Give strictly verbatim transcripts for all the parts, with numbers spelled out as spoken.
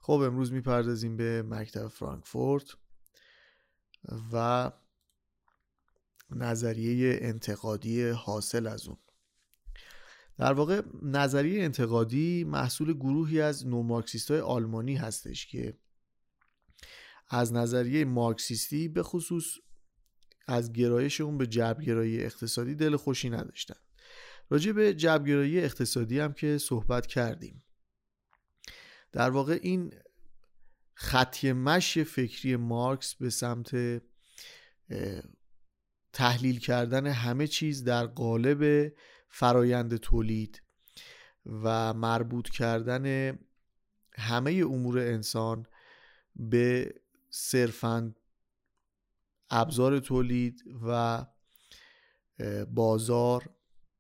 خب امروز میپردازیم به مکتب فرانکفورت و نظریه انتقادی حاصل از اون. در واقع نظریه انتقادی محصول گروهی از نومارکسیست‌های آلمانی هستش که از نظریه مارکسیستی به خصوص از گرایش اون به جبرگرایی اقتصادی دل خوشی نداشتن. راجع به جبرگرایی اقتصادی هم که صحبت کردیم. در واقع این خطی مشی فکری مارکس به سمت تحلیل کردن همه چیز در قالب فرایند تولید و مربوط کردن همه امور انسان به صرفاً ابزار تولید و بازار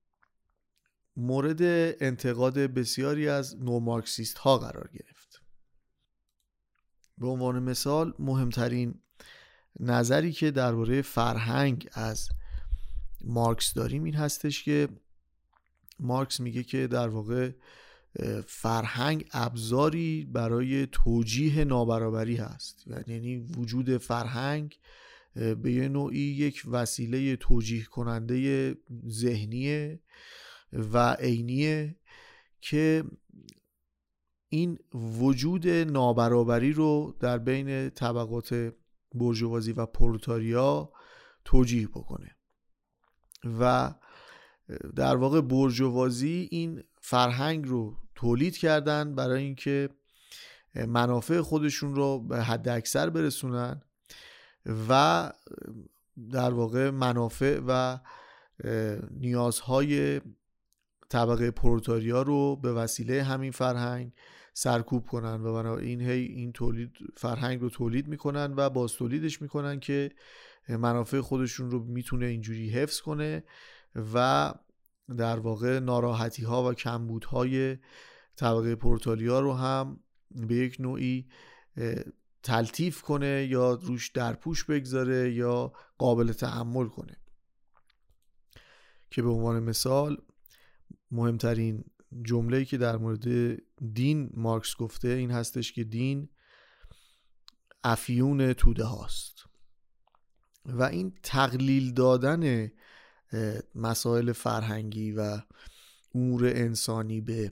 مورد انتقاد بسیاری از نومارکسیست ها قرار گرفت. به عنوان مثال مهمترین نظری که درباره فرهنگ از مارکس داریم این هستش که مارکس میگه که در واقع فرهنگ ابزاری برای توجیه نابرابری هست، یعنی وجود فرهنگ به یه نوعی یک وسیله توجیه کننده ذهنیه و عینیه که این وجود نابرابری رو در بین طبقات بورژوازی و پرولتاریا توجیه بکنه و در واقع بورژوازی این فرهنگ رو تولید کردن برای اینکه منافع خودشون رو به حد اکثر برسونن و در واقع منافع و نیازهای طبقه پرولتاریا رو به وسیله همین فرهنگ سرکوب کنن و بنابراین هی این تولید فرهنگ رو تولید میکنن و باز تولیدش میکنن که منافع خودشون رو میتونه اینجوری حفظ کنه و در واقع ناراحتی ها و کمبودهای طبقه پرولتاریا رو هم به یک نوعی تلطیف کنه یا روش درپوش بگذاره یا قابل تحمل کنه. که به عنوان مثال مهمترین جمله‌ای که در مورد دین مارکس گفته این هستش که دین افیون توده هاست و این تقلیل دادن مسائل فرهنگی و امور انسانی به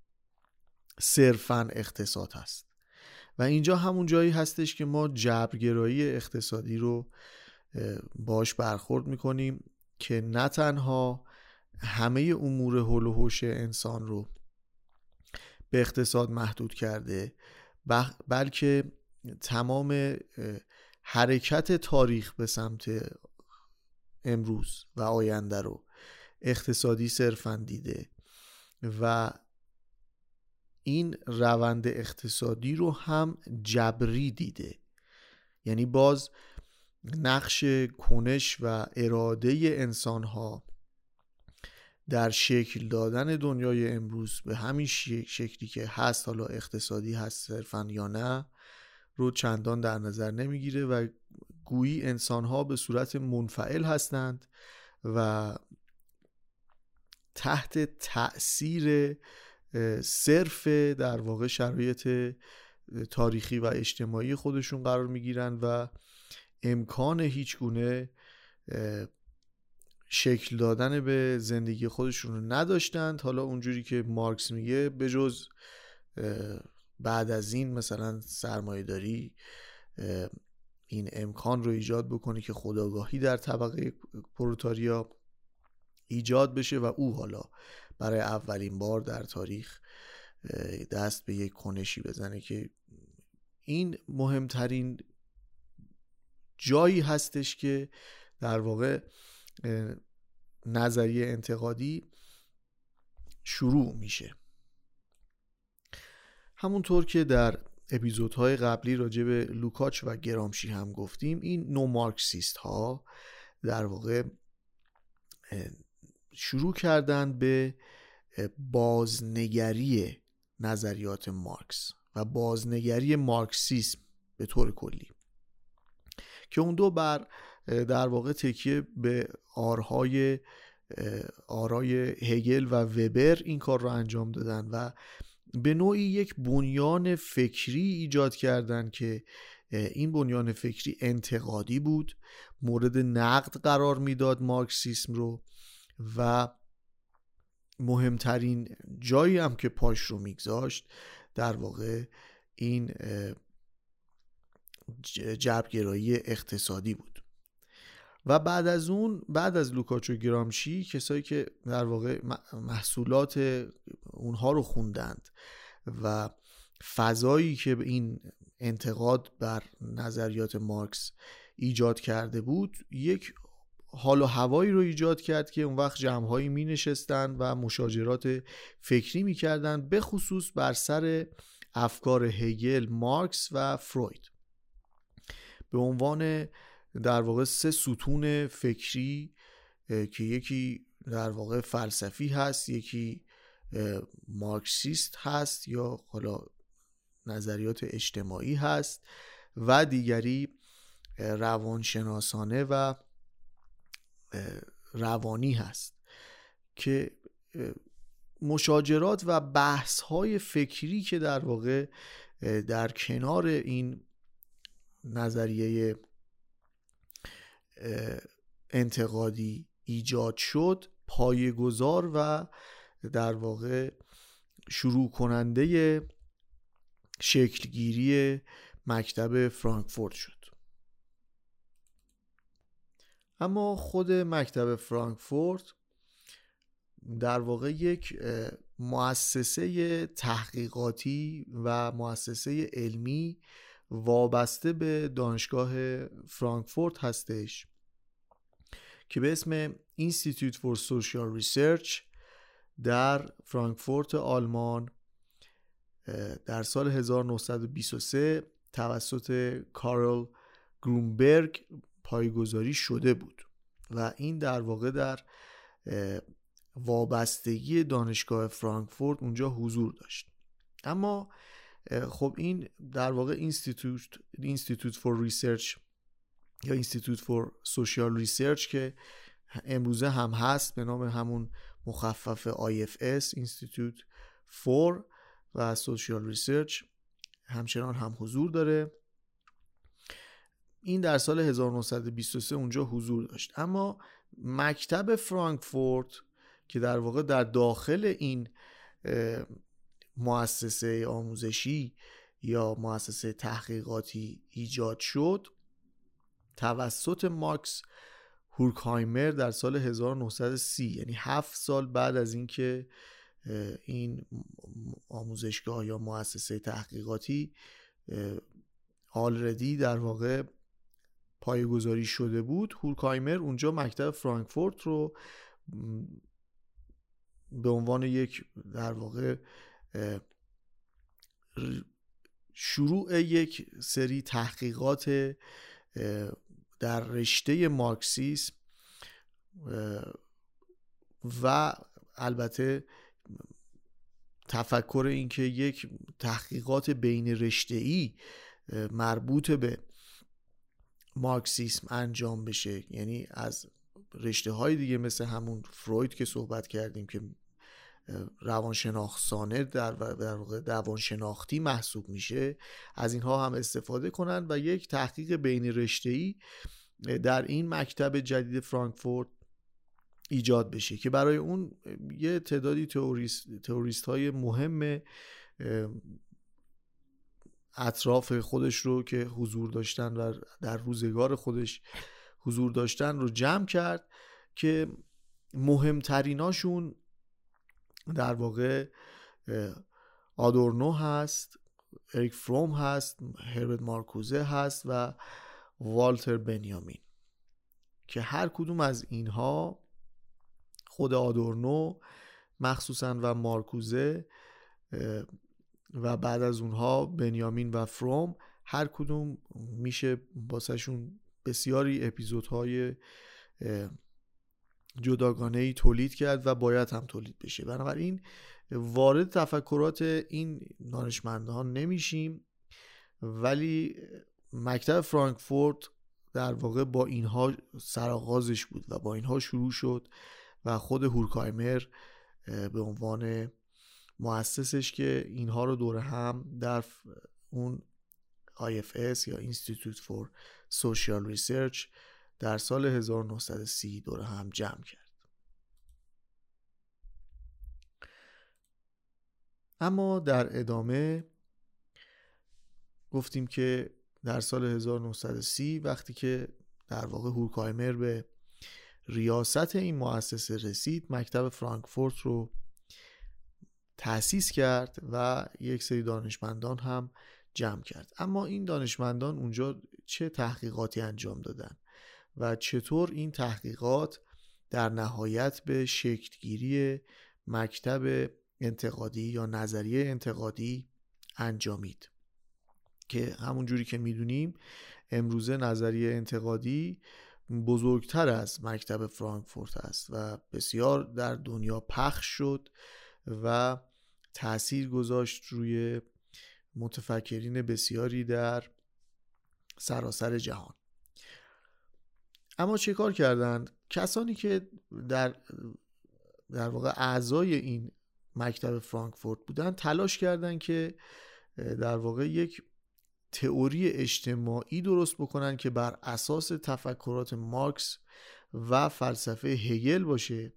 صرفاً اقتصاد هست و اینجا همون جایی هستش که ما جبرگرایی اقتصادی رو باش برخورد میکنیم که نه تنها همه امور حول و حوش انسان رو به اقتصاد محدود کرده بلکه تمام حرکت تاریخ به سمت امروز و آینده رو اقتصادی صرفاً دیده و این روند اقتصادی رو هم جبری دیده. یعنی باز نقش کنش و اراده انسان‌ها در شکل دادن دنیای امروز به همین شکلی که هست، حالا اقتصادی هست صرفاً یا نه، رو چندان در نظر نمیگیره و گویی انسان‌ها به صورت منفعل هستند و تحت تأثیر صرف در واقع شرایط تاریخی و اجتماعی خودشون قرار میگیرن و امکان هیچ گونه شکل دادن به زندگی خودشون رو نداشتند. حالا اونجوری که مارکس میگه به جز بعد از این مثلا سرمایه‌داری این امکان رو ایجاد بکنه که خودآگاهی در طبقه پرولتاریا ایجاد بشه و او حالا برای اولین بار در تاریخ دست به یک کنشی بزنه که این مهمترین جایی هستش که در واقع نظریه انتقادی شروع میشه. همونطور که در اپیزودهای قبلی راجع به لوکاچ و گرامشی هم گفتیم، این نومارکسیست ها در واقع شروع کردن به بازنگری نظریات مارکس و بازنگری مارکسیسم به طور کلی که اون دو بر در واقع تکیه به آرهای آرای هگل و وبر این کار رو انجام دادن و به نوعی یک بنیان فکری ایجاد کردن که این بنیان فکری انتقادی بود، مورد نقد قرار میداد مارکسیسم رو، و مهمترین جایی هم که پاش رو میگذاشت در واقع این جبرگرایی اقتصادی بود. و بعد از اون، بعد از لوکاچو گرامشی، کسایی که در واقع محصولات اونها رو خوندند و فضایی که این انتقاد بر نظریات مارکس ایجاد کرده بود، یک حال و هوایی رو ایجاد کرد که اون وقت جمع‌هایی می نشستن و مشاجرات فکری می کردن، به خصوص بر سر افکار هگل، مارکس و فروید، به عنوان در واقع سه ستون فکری که یکی در واقع فلسفی هست، یکی مارکسیست هست یا حالا نظریات اجتماعی هست و دیگری روانشناسانه و روانی هست، که مشاجرات و بحث‌های فکری که در واقع در کنار این نظریه انتقادی ایجاد شد، پایه‌گذار و در واقع شروع کننده شکلگیری مکتب فرانکفورت شد. اما خود مکتب فرانکفورت در واقع یک مؤسسه تحقیقاتی و مؤسسه علمی وابسته به دانشگاه فرانکفورت هستش که به اسم Institute for Social Research در فرانکفورت آلمان در سال هزار و نهصد و بیست و سه توسط کارل گرونبرگ پایه‌گذاری شده بود و این در واقع در وابستگی دانشگاه فرانکفورت اونجا حضور داشت. اما خب این در واقع Institute Institute for Research یا Institute for Social Research که امروزه هم هست به نام همون مخفف آی اف اس Institute for و Social Research همچنان هم حضور داره. این در سال هزار و نهصد و بیست و سه اونجا حضور داشت. اما مکتب فرانکفورت که در واقع در داخل این مؤسسه آموزشی یا مؤسسه تحقیقاتی ایجاد شد، توسط ماکس هورکهایمر در سال هزار و نهصد و سی، یعنی هفت سال بعد از اینکه این آموزشگاه یا مؤسسه تحقیقاتی آلردی در واقع پایه‌گذاری شده بود، هورکهایمر اونجا مکتب فرانکفورت رو به عنوان یک در واقع شروع یک سری تحقیقات در رشته مارکسیسم و البته تفکر این که یک تحقیقات بین رشته‌ای مربوط به مارکسیسم انجام بشه، یعنی از رشته های دیگه مثل همون فروید که صحبت کردیم که روانشناختی در واقع روانشناختی محسوب میشه، از اینها هم استفاده کنن و یک تحقیق بین رشته‌ای در این مکتب جدید فرانکفورت ایجاد بشه که برای اون یه تعدادی تئوریست تئوریست های مهم اطراف خودش رو که حضور داشتن و در روزگار خودش حضور داشتن رو جمع کرد که مهمتریناشون در واقع آدورنو هست، اریک فروم هست، هربرت مارکوزه هست و والتر بنیامین، که هر کدوم از اینها، خود آدورنو مخصوصا و مارکوزه و بعد از اونها بنیامین و فروم، هر کدوم میشه باسهشون بسیاری اپیزودهای جداگانه‌ای تولید کرد و باید هم تولید بشه. بنابراین وارد تفکرات این دانشمندان نمیشیم، ولی مکتب فرانکفورت در واقع با اینها سرآغازش بود و با اینها شروع شد و خود هورکهایمر به عنوان مؤسسش که اینها رو دور هم در اون آی اف اس یا Institute for Social Research در سال هزار و نهصد و سی دور هم جمع کرد. اما در ادامه گفتیم که در سال هزار و نهصد و سی وقتی که در واقع هورکهایمر به ریاست این مؤسسه رسید، مکتب فرانکفورت رو تأسیس کرد و یک سری دانشمندان هم جمع کرد. اما این دانشمندان اونجا چه تحقیقاتی انجام دادن و چطور این تحقیقات در نهایت به شکلگیری مکتب انتقادی یا نظریه انتقادی انجامید، که همون جوری که میدونیم امروزه نظریه انتقادی بزرگتر از مکتب فرانکفورت است و بسیار در دنیا پخش شد و تأثیر گذاشت روی متفکرین بسیاری در سراسر جهان. اما چه کار کردند کسانی که در در واقع اعضای این مکتب فرانکفورت بودن؟ تلاش کردند که در واقع یک تئوری اجتماعی درست بکنن که بر اساس تفکرات مارکس و فلسفه هگل باشه،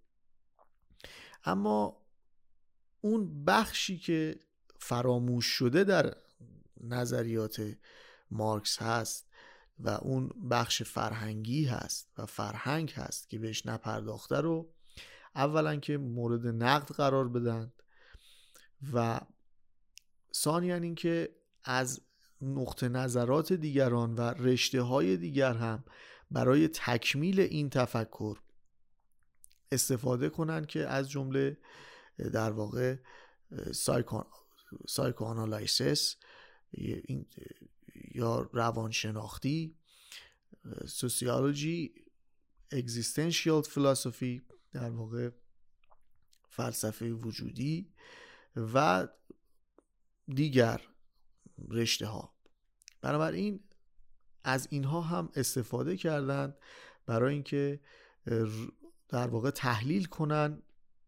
اما اون بخشی که فراموش شده در نظریات مارکس هست و اون بخش فرهنگی هست و فرهنگ هست که بهش نپرداخته رو اولا که مورد نقد قرار بدن و ثانیاً این که از نقطه نظرات دیگران و رشته های دیگر هم برای تکمیل این تفکر استفاده کنن، که از جمله در واقع سایکو سایکوآنالیسیس یا روانشناختی، سوسیولوژی، اگزیستانشیال فلسفی در واقع فلسفه وجودی و دیگر رشته ها. بنابراین از اینها هم استفاده کردند برای اینکه در واقع تحلیل کنن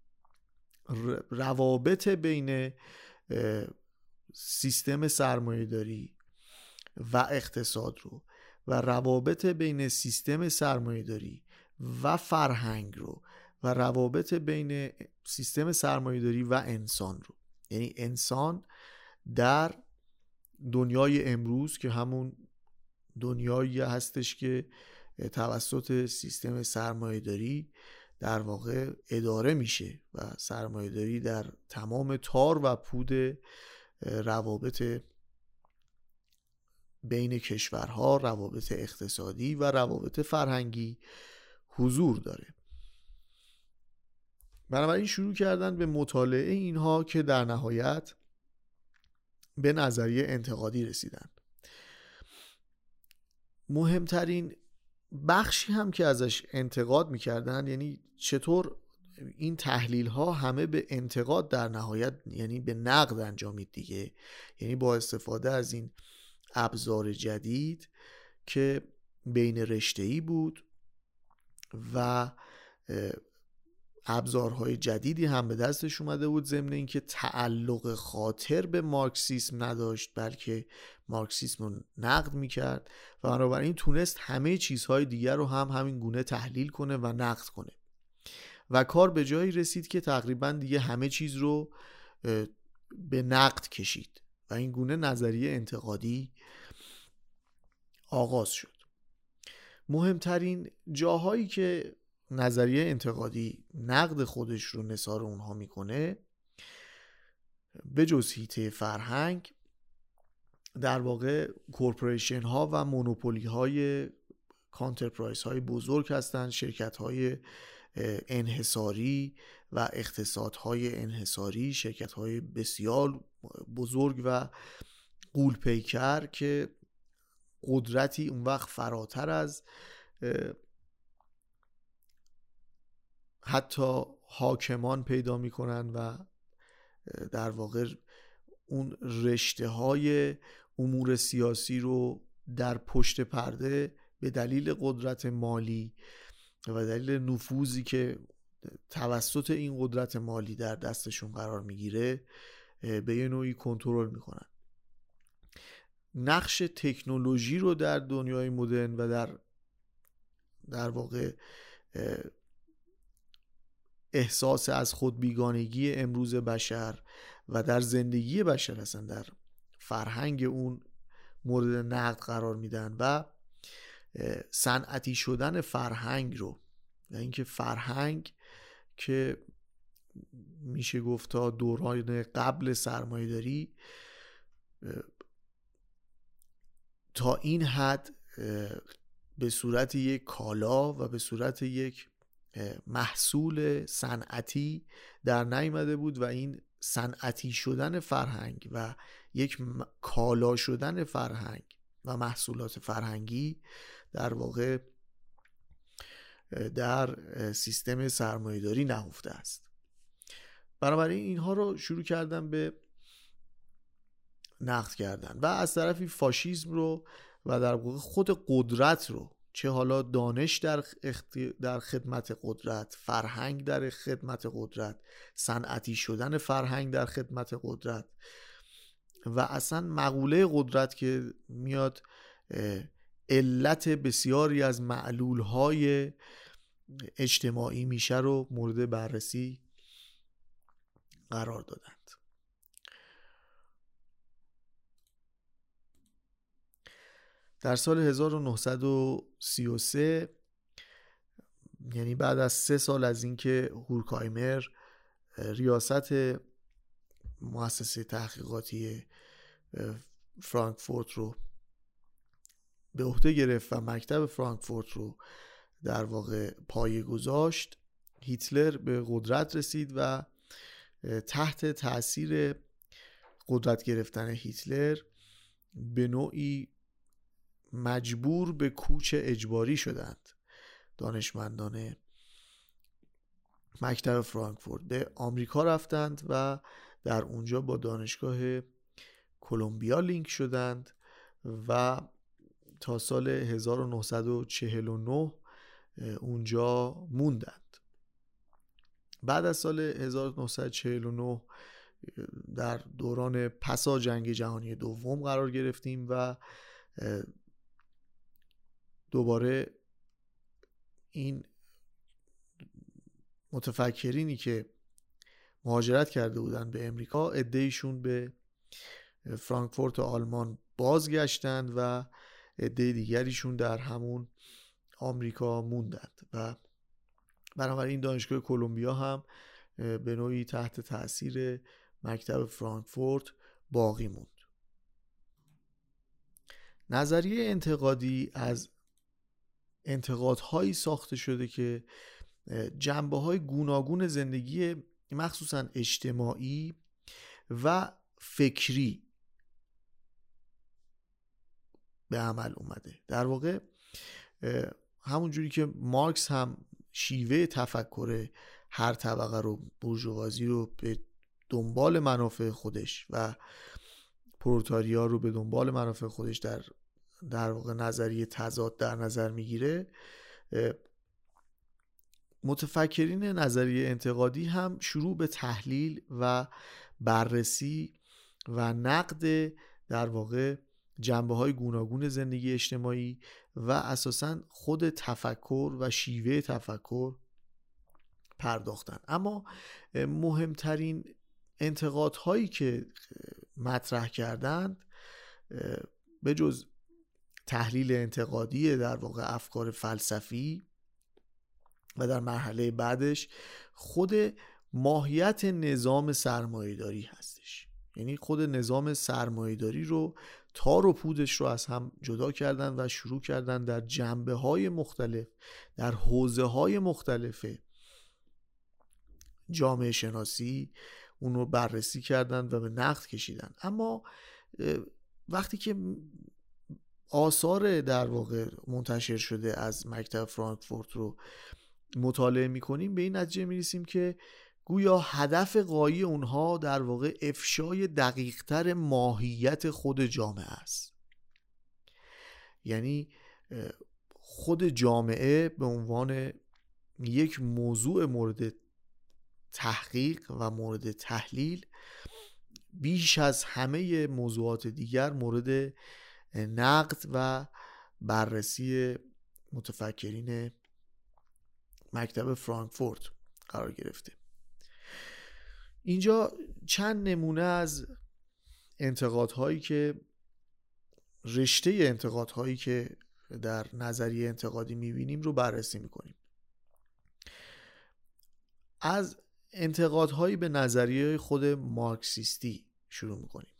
روابط بین سیستم سرمایه‌داری و اقتصاد رو و روابط بین سیستم سرمایه‌داری و فرهنگ رو و روابط بین سیستم سرمایه‌داری و انسان رو. یعنی انسان در دنیای امروز که همون دنیایی هستش که توسط سیستم سرمایه‌داری در واقع اداره میشه و سرمایه‌داری در تمام تار و پود روابط بین کشورها، روابط اقتصادی و روابط فرهنگی حضور داره. بنابراین شروع کردن به مطالعه اینها که در نهایت به نظریه انتقادی رسیدن. مهمترین بخشی هم که ازش انتقاد میکردن، یعنی چطور این تحلیل ها همه به انتقاد در نهایت یعنی به نقد انجامید دیگه، یعنی با استفاده از این ابزار جدید که بین رشته‌ای بود و ابزارهای جدیدی هم به دستش اومده بود، ضمن اینکه تعلق خاطر به مارکسیسم نداشت بلکه مارکسیسم رو نقد میکرد و بنابراین تونست همه چیزهای دیگر رو هم همین گونه تحلیل کنه و نقد کنه و کار به جایی رسید که تقریبا دیگه همه چیز رو به نقد کشید و این گونه نظریه انتقادی آغاز شد. مهمترین جاهایی که نظریه انتقادی نقد خودش رو نثار اونها میکنه به جز حیطه فرهنگ در واقع کورپوریشن ها و مونوپولی های کانترپرایز های بزرگ هستند، شرکت های انحصاری و اقتصادهای انحصاری، شرکت های بسیار بزرگ و غول پیکر که قدرتی اون وقت فراتر از حتی حاکمان پیدا میکنن و در واقع اون رشته های امور سیاسی رو در پشت پرده به دلیل قدرت مالی و دلیل نفوذی که توسط این قدرت مالی در دستشون قرار میگیره به یه نوعی کنترل میکنن. نقش تکنولوژی رو در دنیای مدرن و در در واقع احساس از خود بیگانگی امروز بشر و در زندگی بشر اصلا در فرهنگ اون مورد نقد قرار میدن و صنعتی شدن فرهنگ رو، و اینکه فرهنگ که میشه گفت تا دوران قبل سرمایه‌داری تا این حد به صورت یک کالا و به صورت یک محصول صنعتی در نیامده بود و این صنعتی شدن فرهنگ و یک کالا شدن فرهنگ و محصولات فرهنگی در واقع در سیستم سرمایه‌داری نهفته است. بنابراین اینها رو شروع کردن به نقد کردن و از طرفی فاشیسم رو و در واقع خود قدرت رو، چه حالا دانش در در خدمت قدرت، فرهنگ در خدمت قدرت، صنعتی شدن فرهنگ در خدمت قدرت و اصلا مقوله قدرت که میاد علت بسیاری از معلولهای اجتماعی میشه رو مورد بررسی قرار دادند. در سال هزار و نهصد و سی و سه، یعنی بعد از سه سال از اینکه هورکهایمر ریاست مؤسسه تحقیقاتی فرانکفورت رو به عهده گرفت و مکتب فرانکفورت رو در واقع پایه گذاشت، هیتلر به قدرت رسید و تحت تأثیر قدرت گرفتن هیتلر به نوعی مجبور به کوچ اجباری شدند. دانشمندان مکتب فرانکفورت به آمریکا رفتند و در اونجا با دانشگاه کلمبیا لینک شدند و تا سال هزار و نهصد و چهل و نه اونجا موندند. بعد از سال هزار و نهصد و چهل و نه در دوران پسا جنگ جهانی دوم قرار گرفتیم و دوباره این متفکرینی که مهاجرت کرده بودن به امریکا، عده‌ایشون به فرانکفورت آلمان بازگشتند و عده دیگریشون در همون آمریکا موندند و بنابراین دانشگاه کلمبیا هم به نوعی تحت تأثیر مکتب فرانکفورت باقی موند. نظریه انتقادی از انتقادهایی ساخته شده که جنبه‌های گوناگون زندگی مخصوصاً اجتماعی و فکری به عمل اومده. در واقع همون جوری که مارکس هم شیوه تفکر هر طبقه رو، بورژوازی رو به دنبال منافع خودش و پرولتاریا رو به دنبال منافع خودش در در واقع نظریه تضاد در نظر میگیره، متفکرین نظریه انتقادی هم شروع به تحلیل و بررسی و نقد در واقع جنبه‌های گوناگون زندگی اجتماعی و اساساً خود تفکر و شیوه تفکر پرداختن. اما مهمترین انتقادهایی که مطرح کردند به جز تحلیل انتقادی در واقع افکار فلسفی و در مرحله بعدش خود ماهیت نظام سرمایه‌داری هستش. یعنی خود نظام سرمایه‌داری رو تار و پودش رو از هم جدا کردن و شروع کردن در جنبه‌های مختلف، در حوزه‌های مختلف جامعه شناسی اون رو بررسی کردن و به نقد کشیدن. اما وقتی که آثار در واقع منتشر شده از مکتب فرانکفورت رو مطالعه می‌کنیم، به این نتیجه می‌رسیم که گویا هدف غایی اونها در واقع افشای دقیق‌تر ماهیت خود جامعه است. یعنی خود جامعه به عنوان یک موضوع مورد تحقیق و مورد تحلیل بیش از همه موضوعات دیگر مورد نقد و بررسی متفکرین مکتب فرانکفورت قرار گرفته. اینجا چند نمونه از انتقادهایی که رشته انتقادهایی که در نظریه انتقادی میبینیم رو بررسی میکنیم. از انتقادهایی به نظریه خود مارکسیستی شروع میکنیم.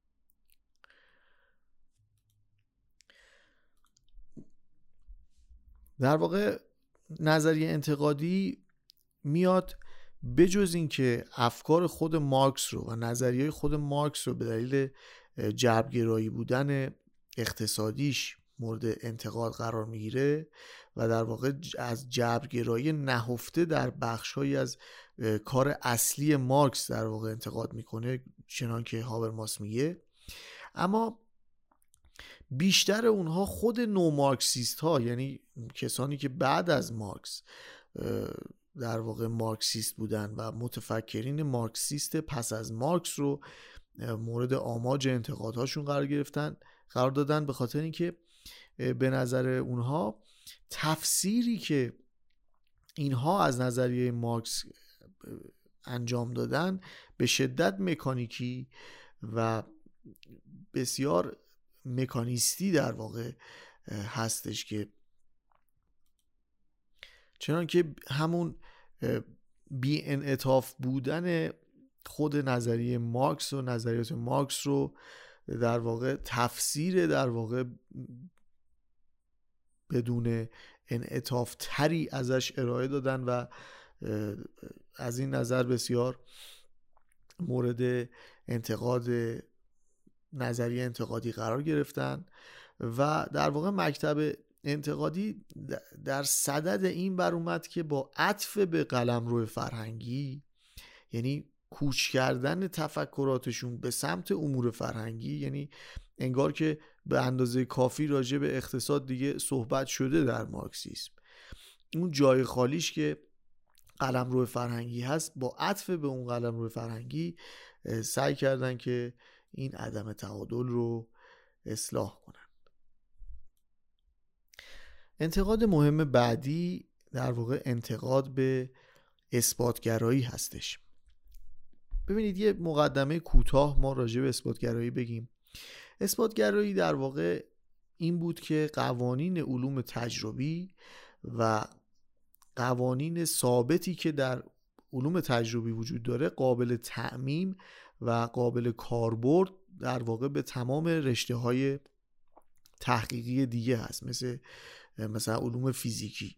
در واقع نظریه انتقادی میاد بجز این که افکار خود مارکس رو و نظریه خود مارکس رو به دلیل جبرگرایی بودن اقتصادیش مورد انتقاد قرار میگیره و در واقع از جبرگرایی نهفته در بخش‌هایی از کار اصلی مارکس در واقع انتقاد میکنه، چنان که هابرماس میگه، اما بیشتر اونها خود نو مارکسیست ها، یعنی کسانی که بعد از مارکس در واقع مارکسیست بودن و متفکرین مارکسیست پس از مارکس رو مورد آماج انتقادهاشون قرار گرفتن قرار دادن، به خاطر اینکه به نظر اونها تفسیری که اینها از نظریه مارکس انجام دادن به شدت مکانیکی و بسیار مکانیستی در واقع هستش، که چنان که همون بی انعطاف بودن خود نظریه مارکس و نظریات مارکس رو در واقع تفسیر در واقع بدون انعطاف تری ازش ارائه دادن و از این نظر بسیار مورد انتقاد نظریه انتقادی قرار گرفتن و در واقع مکتب انتقادی در صدد این بر اومد که با عطف به قلمرو فرهنگی، یعنی کوچ کردن تفکراتشون به سمت امور فرهنگی، یعنی انگار که به اندازه کافی راجع به اقتصاد دیگه صحبت شده در مارکسیسم، اون جای خالیش که قلمرو فرهنگی هست با عطف به اون قلمرو فرهنگی سعی کردن که این عدم تعادل رو اصلاح کنن. انتقاد مهم بعدی در واقع انتقاد به اثباتگرایی هستش. ببینید یه مقدمه کوتاه ما راجع به اثباتگرایی بگیم. اثباتگرایی در واقع این بود که قوانین علوم تجربی و قوانین ثابتی که در علوم تجربی وجود داره قابل تعمیم و قابل کاربرد در واقع به تمام رشته‌های تحقیقی دیگه هست، مثل مثلا علوم فیزیکی،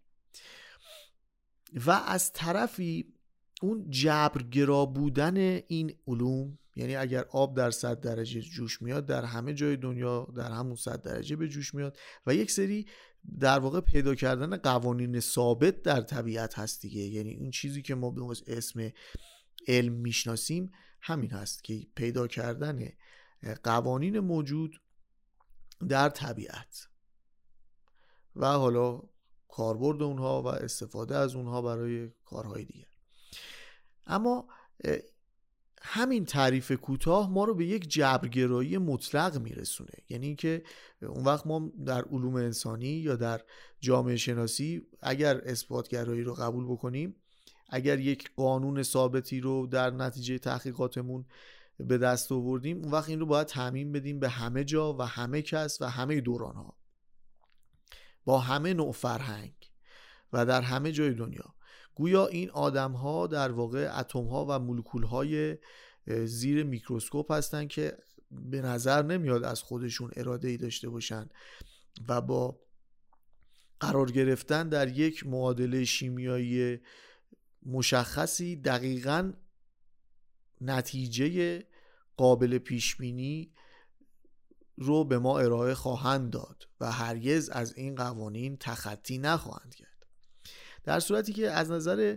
و از طرفی اون جبرگرا بودن این علوم، یعنی اگر آب در صد درجه جوش میاد در همه جای دنیا در همون صد درجه به جوش میاد، و یک سری در واقع پیدا کردن قوانین ثابت در طبیعت هست دیگه. یعنی این چیزی که ما به اسم علم میشناسیم همین هست که پیدا کردن قوانین موجود در طبیعت و حالا کاربرد اونها و استفاده از اونها برای کارهای دیگر. اما همین تعریف کوتاه ما رو به یک جبرگرایی مطلق میرسونه، یعنی اینکه اون وقت ما در علوم انسانی یا در جامعه شناسی اگر اثباتگرایی رو قبول بکنیم، اگر یک قانون ثابتی رو در نتیجه تحقیقاتمون به دست آوردیم، اون وقت این رو باید تعمیم بدیم به همه جا و همه کس و همه دوران‌ها، با همه نوع فرهنگ و در همه جای دنیا. گویا این آدم‌ها در واقع اتم‌ها و مولکول‌های زیر میکروسکوپ هستن که به نظر نمیاد از خودشون اراده‌ای داشته باشن و با قرار گرفتن در یک معادله شیمیایی مشخصی دقیقاً نتیجه قابل پیشبینی رو به ما ارائه خواهند داد و هرگز از این قوانین تخطی نخواهند کرد. در صورتی که از نظر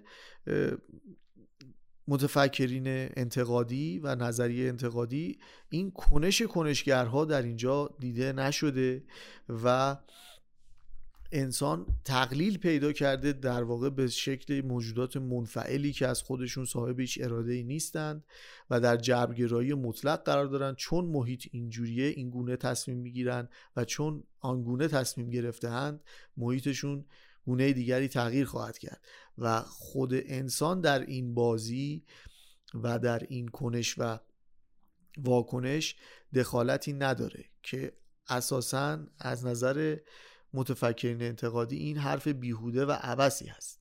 متفکرین انتقادی و نظریه انتقادی این کنش کنشگرها در اینجا دیده نشده و انسان تقلیل پیدا کرده در واقع به شکل موجودات منفعلی که از خودشون صاحب هیچ اراده‌ای نیستند و در جبرگرایی مطلق قرار دارن. چون محیط اینجوریه این گونه تصمیم میگیرن و چون آنگونه تصمیم گرفته‌اند محیطشون گونه دیگری تغییر خواهد کرد و خود انسان در این بازی و در این کنش و واکنش دخالتی نداره که اساساً از نظر متفکرین انتقادی این حرف بیهوده و عبثی هست.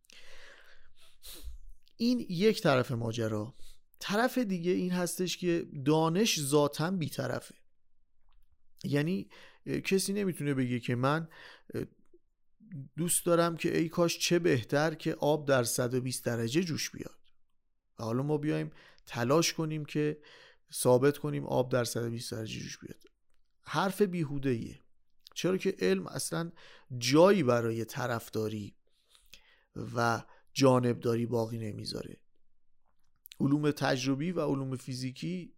این یک طرف ماجرا. طرف دیگه این هستش که دانش ذاتاً بی‌طرفه. یعنی کسی نمیتونه بگه که من دوست دارم که ای کاش چه بهتر که آب در صد و بیست درجه جوش بیاد و حالا ما بیایم تلاش کنیم که ثابت کنیم آب در صد و بیست درجه جوش بیاد. حرف بیهوده‌ایه، چرا که علم اصلا جایی برای طرفداری و جانبداری باقی نمیذاره. علوم تجربی و علوم فیزیکی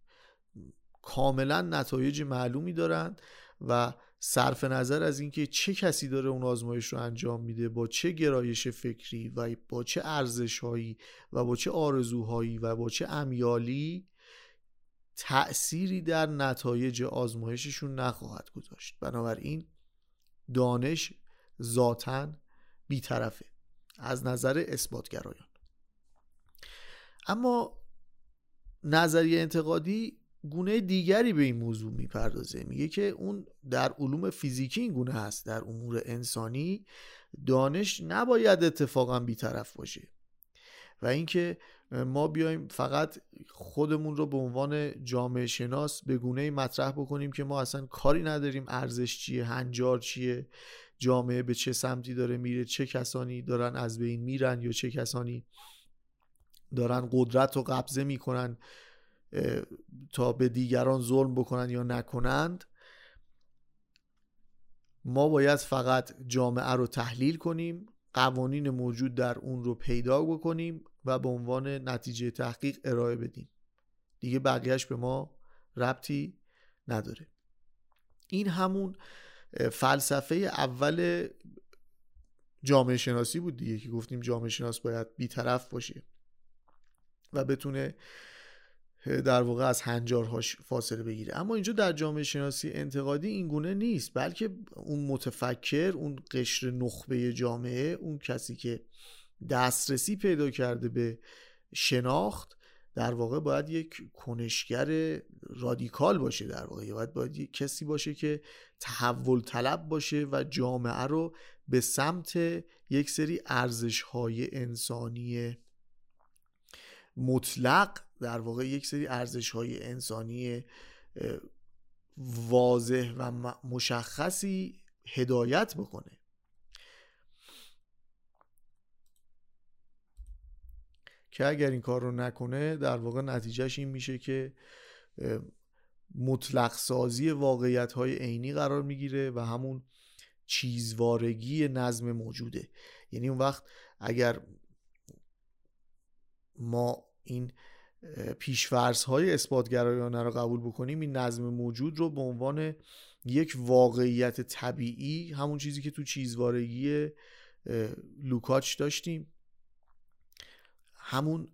کاملا نتایج معلومی دارن و صرف نظر از اینکه چه کسی داره اون آزمایش رو انجام میده، با چه گرایش فکری و با چه ارزش‌هایی و با چه آرزوهایی و با چه امیالی، تأثیری در نتایج آزمایششون نخواهد گذاشت. بنابراین دانش ذاتاً بی‌طرفه از نظر اثباتگرایان. اما نظریه انتقادی گونه دیگری به این موضوع میپردازه. میگه که اون در علوم فیزیکی این گونه هست، در امور انسانی دانش نباید اتفاقاً بی‌طرف باشه و اینکه ما بیایم فقط خودمون رو به عنوان جامعه شناس به گونه‌ای مطرح بکنیم که ما اصلا کاری نداریم ارزش چیه، هنجار چیه، جامعه به چه سمتی داره میره، چه کسانی دارن از بین میرن یا چه کسانی دارن قدرت رو قبضه میکنن تا به دیگران ظلم بکنن یا نکنند. ما باید فقط جامعه رو تحلیل کنیم، قوانین موجود در اون رو پیدا بکنیم و به عنوان نتیجه تحقیق ارائه بدیم. دیگه بقیهش به ما ربطی نداره. این همون فلسفه اول جامعه شناسی بود دیگه، که گفتیم جامعه شناس باید بی‌طرف باشه و بتونه در واقع از هنجارهاش فاصله بگیره. اما اینجا در جامعه شناسی انتقادی این گونه نیست، بلکه اون متفکر، اون قشر نخبه جامعه، اون کسی که دسترسی پیدا کرده به شناخت، در واقع باید یک کنشگر رادیکال باشه. در واقع باید, باید یک کسی باشه که تحول طلب باشه و جامعه رو به سمت یک سری ارزش‌های انسانی مطلق، در واقع یک سری ارزش‌های انسانی واضح و مشخصی هدایت بکنه. که اگر این کار رو نکنه در واقع نتیجهش این میشه که مطلق سازی واقعیت‌های عینی قرار میگیره و همون چیزوارگی نظم موجوده. یعنی اون وقت اگر ما این پیش‌فرض‌های اثباتگرایانه رو قبول بکنیم، این نظم موجود رو به عنوان یک واقعیت طبیعی، همون چیزی که تو چیزوارگی لوکاچ داشتیم، همون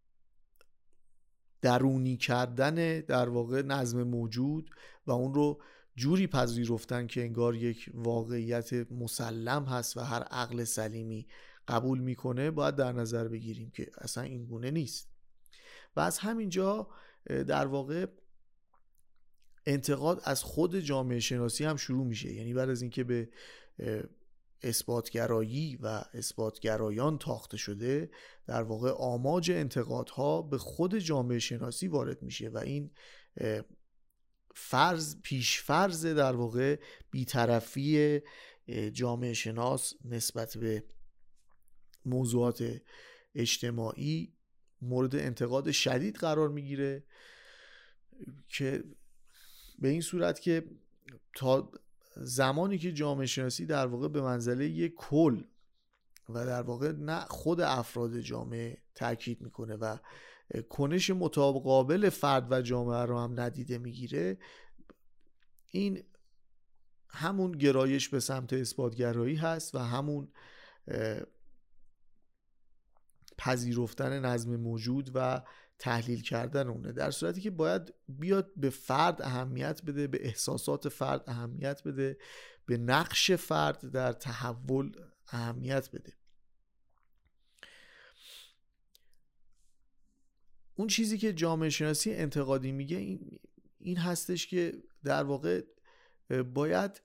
درونی کردن در واقع نظم موجود و اون رو جوری پذیرفتن که انگار یک واقعیت مسلم هست و هر عقل سلیمی قبول میکنه، باید در نظر بگیریم که اصلا این گونه نیست. و از همینجا در واقع انتقاد از خود جامعه شناسی هم شروع میشه. یعنی بعد از اینکه به اثباتگرایی و اثباتگرایان تاخته شده، در واقع آماج انتقادها به خود جامعه شناسی وارد میشه و این فرض پیش فرض در واقع بی‌طرفی جامعه شناس نسبت به موضوعات اجتماعی مورد انتقاد شدید قرار میگیره، که به این صورت که تا زمانی که جامعه شناسی در واقع به منزله یک کل و در واقع نه خود افراد جامعه تاکید میکنه و کنش متقابل فرد و جامعه رو هم ندیده میگیره، این همون گرایش به سمت اثباتگرایی هست و همون پذیرفتن نظم موجود و تحلیل کردن اونه، در صورتی که باید بیاد به فرد اهمیت بده، به احساسات فرد اهمیت بده، به نقش فرد در تحول اهمیت بده. اون چیزی که جامعه شناسی انتقادی میگه این, این هستش که در واقع باید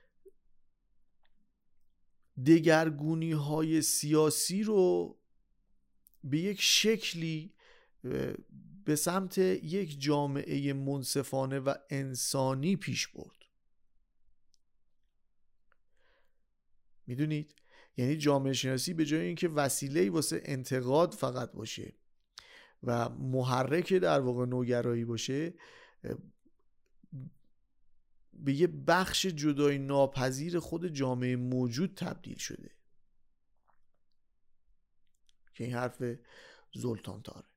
دگرگونی های سیاسی رو به یک شکلی به سمت یک جامعه منصفانه و انسانی پیش برد. میدونید؟ یعنی جامعه شناسی به جای اینکه وسیله‌ای واسه انتقاد فقط باشه و محرک در واقع نوگرایی باشه، به یه بخش جدای ناپذیر خود جامعه موجود تبدیل شده که این حرف زولتان تاره.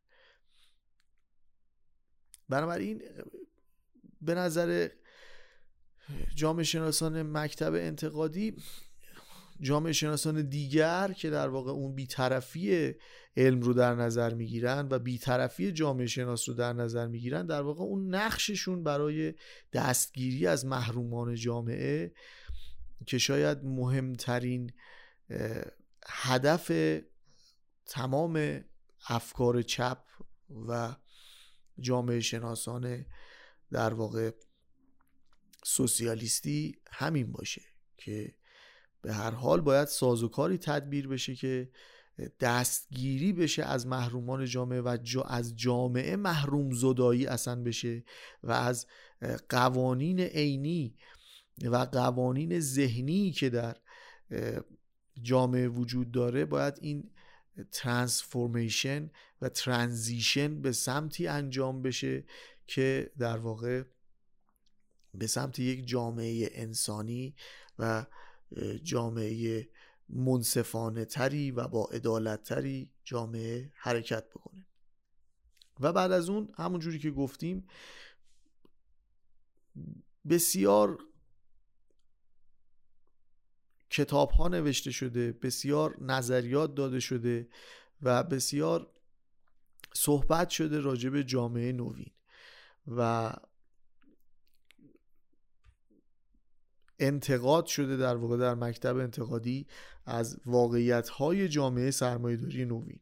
بنابراین به نظر جامعه شناسان مکتب انتقادی، جامعه شناسان دیگر که در واقع اون بی‌طرفی علم رو در نظر میگیرن و بی‌طرفی جامعه شناس رو در نظر میگیرن، در واقع اون نقششون برای دستگیری از محرومان جامعه که شاید مهمترین هدف تمام افکار چپ و جامعه شناسان در واقع سوسیالیستی همین باشه که به هر حال باید سازوکاری تدبیر بشه که دستگیری بشه از محرومان جامعه و جا از جامعه محروم زدایی اصلا بشه و از قوانین عینی و قوانین ذهنی که در جامعه وجود داره باید این ترانسفورمیشن و ترانزیشن به سمتی انجام بشه که در واقع به سمت یک جامعه انسانی و جامعه منصفانه تری و با عدالت تری جامعه حرکت بکنه. و بعد از اون همون جوری که گفتیم بسیار کتاب ها نوشته شده، بسیار نظریات داده شده و بسیار صحبت شده راجع به جامعه نوین و انتقاد شده در واقع در مکتب انتقادی از واقعیت‌های جامعه سرمایه‌داری نوین،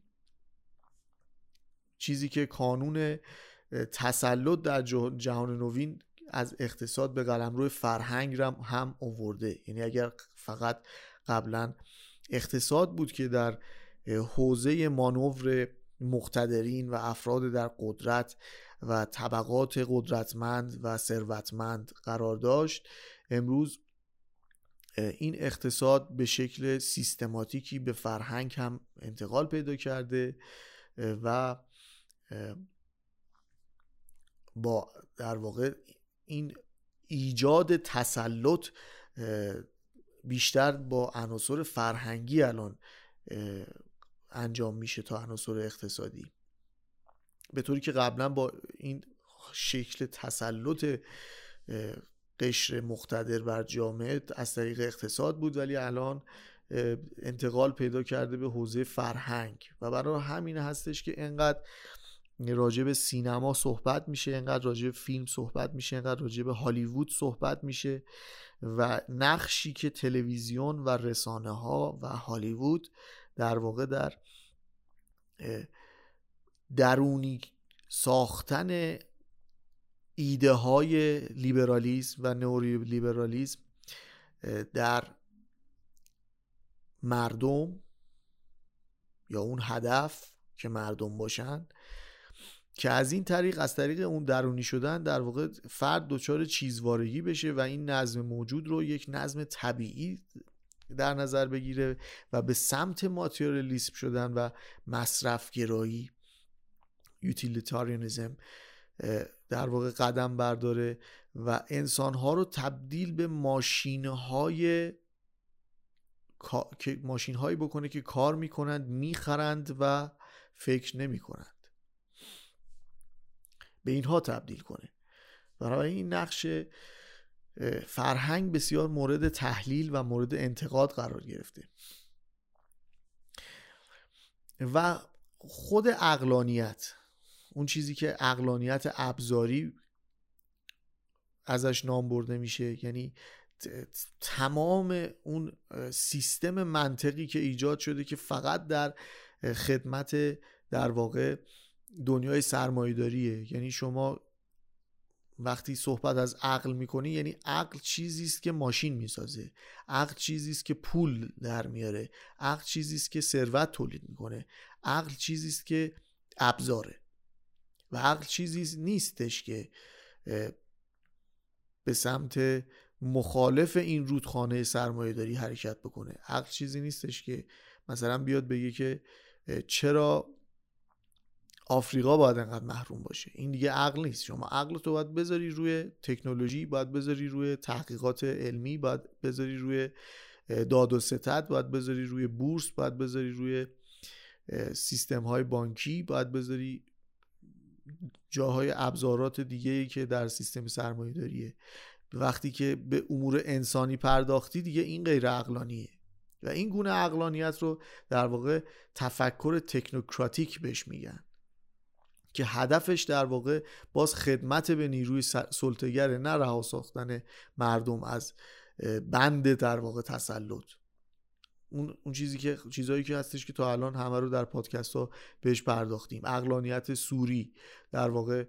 چیزی که کانون تسلط در جهان نوین از اقتصاد به قلمرو فرهنگ هم, هم آورده. یعنی اگر فقط قبلا اقتصاد بود که در حوزه مانور مقتدرین و افراد در قدرت و طبقات قدرتمند و ثروتمند قرار داشت، امروز این اقتصاد به شکل سیستماتیکی به فرهنگ هم انتقال پیدا کرده و با در واقع این ایجاد تسلط بیشتر با عناصر فرهنگی الان انجام میشه تا عناصر اقتصادی، به طوری که قبلا با این شکل تسلط قشر مقتدر بر جامعه از طریق اقتصاد بود، ولی الان انتقال پیدا کرده به حوزه فرهنگ و برای همین هستش که انقدر راجع به سینما صحبت میشه، انقدر راجع به فیلم صحبت میشه، انقدر راجع به هالیوود صحبت میشه و نقشی که تلویزیون و رسانه ها و هالیوود در واقع در درونی ساختن ایده های لیبرالیسم و نئو لیبرالیسم در مردم یا اون هدف که مردم باشن، که از این طریق از طریق اون درونی شدن در واقع فرد دچار چیزوارگی بشه و این نظم موجود رو یک نظم طبیعی در نظر بگیره و به سمت ماتریالیسم شدن و مصرف گرایی، یوتیلیتاریانیسم در واقع قدم برداره و انسانها رو تبدیل به ماشین‌های که ماشین‌هایی بکنه که کار میکنند، میخرند و فکر نمیکنند، به اینها تبدیل کنه. برای این نقش فرهنگ بسیار مورد تحلیل و مورد انتقاد قرار گرفته و خود عقلانیت، اون چیزی که عقلانیت ابزاری ازش نام برده میشه، یعنی تمام اون سیستم منطقی که ایجاد شده که فقط در خدمت در واقع دنیای سرمایه‌داریه. یعنی شما وقتی صحبت از عقل میکنی، یعنی عقل چیزی است که ماشین میسازه، عقل چیزی است که پول در میاره، عقل چیزی است که ثروت تولید میکنه، عقل چیزی است که ابزاره و عقل چیزی نیستش که به سمت مخالف این رودخانه سرمایه‌داری حرکت بکنه. عقل چیزی نیستش که مثلا بیاد بگه که چرا آفریقا باید انقدر محروم باشه. این دیگه عقل نیست. شما عقل تو باید بذاری روی تکنولوژی، باید بذاری روی تحقیقات علمی، باید بذاری روی داد و ستد، باید بذاری روی بورس، باید بذاری روی سیستم های بانکی، باید بذاری جاهای ابزارات دیگه‌ای که در سیستم سرمایه‌داریه. وقتی که به امور انسانی پرداختی دیگه این غیر عقلانیه و این گونه عقلانیت رو در واقع تفکر تکنوکراتیک بهش میگن که هدفش در واقع باز خدمت به نیروی سلطه‌گره، نه رها ساختن مردم از بند در واقع تسلط. اون اون چیزی که چیزایی که هستش که تا الان همه رو در پادکست ها بهش پرداختیم. عقلانیت سوری در واقع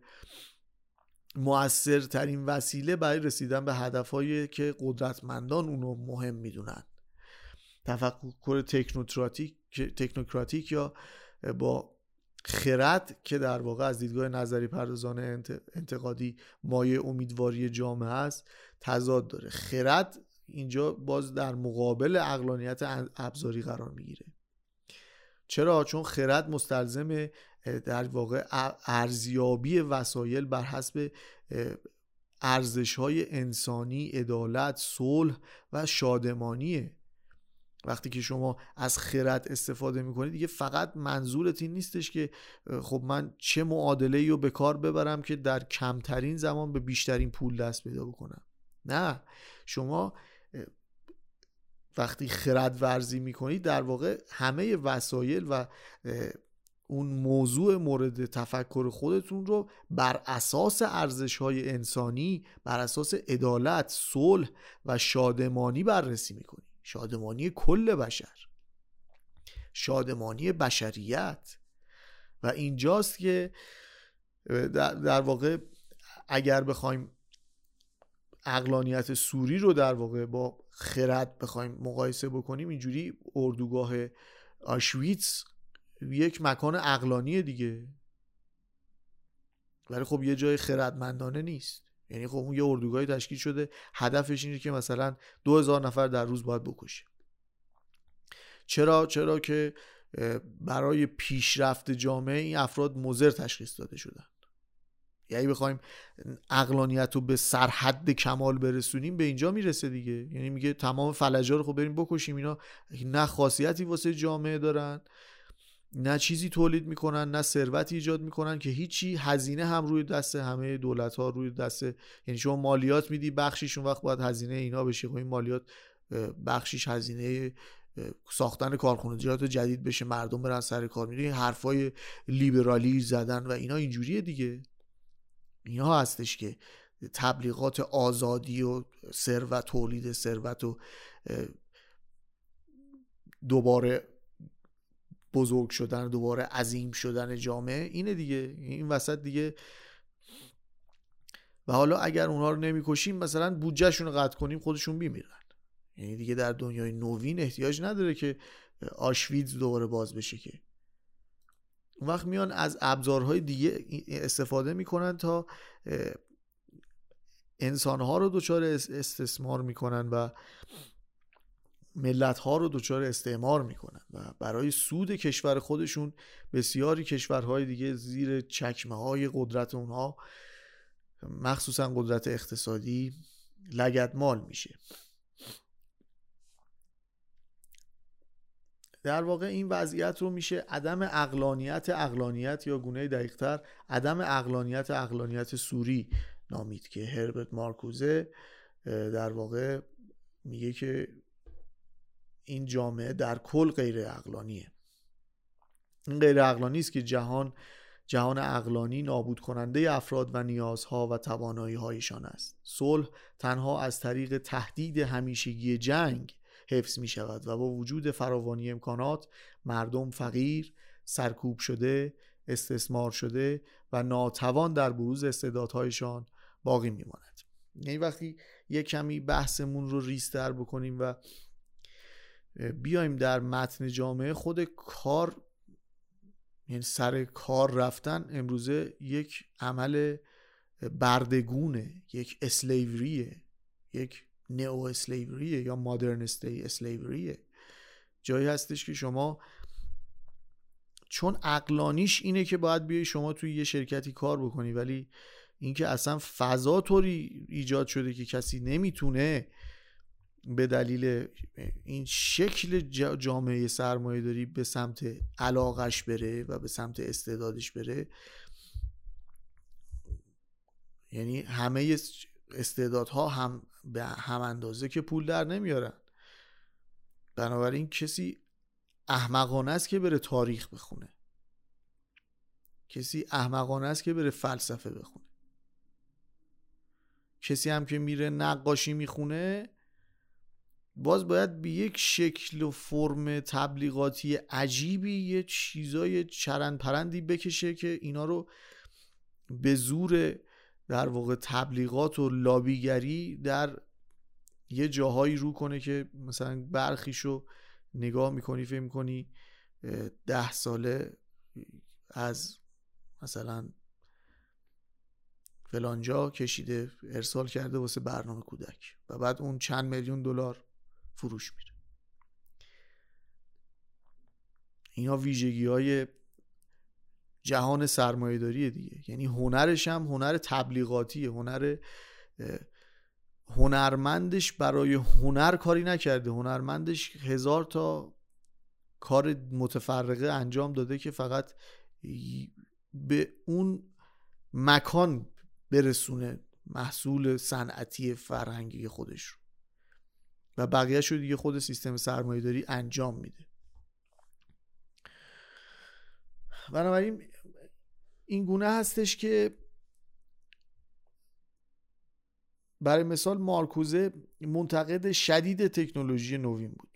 مؤثرترین وسیله برای رسیدن به هدفهایی که قدرتمندان اونو مهم میدونن. تفکر تکنوکراتیک تکنوکراتیک یا با خرد که در واقع از دیدگاه نظری پردازان انتقادی مایه امیدواری جامعه است تضاد داره. خرد اینجا باز در مقابل عقلانیت ابزاری قرار میگیره. چرا؟ چون خرد مستلزم در واقع ارزیابی وسایل بر حسب ارزش‌های انسانی، عدالت، صلح و شادمانیه. وقتی که شما از خرد استفاده میکنید دیگه فقط منظورت این نیستش که خب من چه معادله‌ای رو به کار ببرم که در کمترین زمان به بیشترین پول دست پیدا بکنم. نه، شما وقتی خرد ورزی میکنید در واقع همه وسایل و اون موضوع مورد تفکر خودتون رو بر اساس ارزش‌های انسانی، بر اساس عدالت، صلح و شادمانی بررسی میکنید. شادمانی کل بشر، شادمانی بشریت. و اینجاست که در, در واقع اگر بخوایم عقلانیت سوری رو در واقع با خرد بخوایم مقایسه بکنیم، اینجوری اردوگاه آشویتس یک مکان عقلانی دیگه، ولی خب یه جای خردمندانه نیست. یعنی خب اون یه اردوگاهی تشکیل شده هدفش اینه که مثلا دو هزار نفر در روز باید بکشه. چرا؟ چرا که برای پیشرفت جامعه این افراد مضر تشخیص داده شدن. یعنی بخوایم عقلانیت رو به سرحد کمال برسونیم به اینجا میرسه دیگه. یعنی میگه تمام فلجا رو خب بریم بکشیم، اینا نه خاصیتی واسه جامعه دارن، نه چیزی تولید میکنن، نه ثروتی ایجاد میکنن که هیچی. هزینه هم روی دست همه دولت ها، روی دست، یعنی شما مالیات میدی بخشیش اون وقت باید هزینه اینا بشه. خب این مالیات بخشیش هزینه ساختن کارخانجات جدید بشه، مردم برن سر کار. میدونی حرفای لیبرالی زدن و اینا اینجوریه دیگه. اینا هستش که تبلیغات آزادی و ثروت، تولید ثروت و دوباره بزرگ شدن، دوباره عظیم شدن جامعه اینه دیگه. این وسط دیگه. و حالا اگر اونها رو نمیکشیم، مثلا بودجهشون رو قطع کنیم، خودشون بیمیرن. یعنی دیگه در دنیای نوین احتیاج نداره که آشویتز دوباره باز بشه که. اون وقت میان از ابزارهای دیگه استفاده میکنن تا انسانها رو دچار استثمار میکنن و ملت‌ها رو دچار استعمار میکنن و برای سود کشور خودشون بسیاری کشورهای دیگه زیر چکمه‌های قدرت اونها، مخصوصا قدرت اقتصادی، لگدمال میشه. در واقع این وضعیت رو میشه عدم عقلانیت عقلانیت یا گونه دقیق‌تر عدم عقلانیت عقلانیت سوری نامید که هربرت مارکوزه در واقع میگه که این جامعه در کل غیر عقلانیه. این غیر عقلانی است که جهان جهان عقلانی نابود کننده افراد و نیازها و توانایی هایشان است. صلح تنها از طریق تهدید همیشگی جنگ حفظ می شود و با وجود فراوانی امکانات مردم فقیر، سرکوب شده، استثمار شده و ناتوان در بروز استعدادهایشان باقی می ماند. یعنی وقتی یک کمی بحثمون رو ریزتر بکنیم و بیایم در متن جامعه، خود کار، یعنی سر کار رفتن امروزه یک عمل بردگونه، یک اسلیوریه، یک نئو اسلیوریه یا مادرن اسلیوریه. جایی هستش که شما چون عقلانیش اینه که باید بیای شما توی یه شرکتی کار بکنی، ولی اینکه اصلا فضا طوری ایجاد شده که کسی نمیتونه به دلیل این شکل جامعه سرمایه داری به سمت علاقش بره و به سمت استعدادش بره. یعنی همه استعدادها هم به هم اندازه که پول در نمیارن. بنابراین کسی احمقانه است که بره تاریخ بخونه، کسی احمقانه است که بره فلسفه بخونه، کسی هم که میره نقاشی میخونه باز باید به یک شکل و فرم تبلیغاتی عجیبی یه چیزای چرند پرندی بکشه که اینا رو به زور در واقع تبلیغات و لابیگری در یه جاهایی رو کنه که مثلا برخیشو نگاه میکنی فکر میکنی ده ساله از مثلا فلانجا کشیده ارسال کرده واسه برنامه کودک و بعد اون چند میلیون دلار فروش میره. اینا ویژگی های جهان سرمایه داریه دیگه. یعنی هنرش هم هنر تبلیغاتیه، هنر هنرمندش برای هنر کاری نکرده، هنرمندش هزار تا کار متفرقه انجام داده که فقط به اون مکان برسونه محصول صنعتی فرهنگی خودش رو و بقیه شو دیگه خود سیستم سرمایه داری انجام میده. بنابراین این گونه هستش که برای مثال مارکوزه منتقد شدید تکنولوژی نوین بود.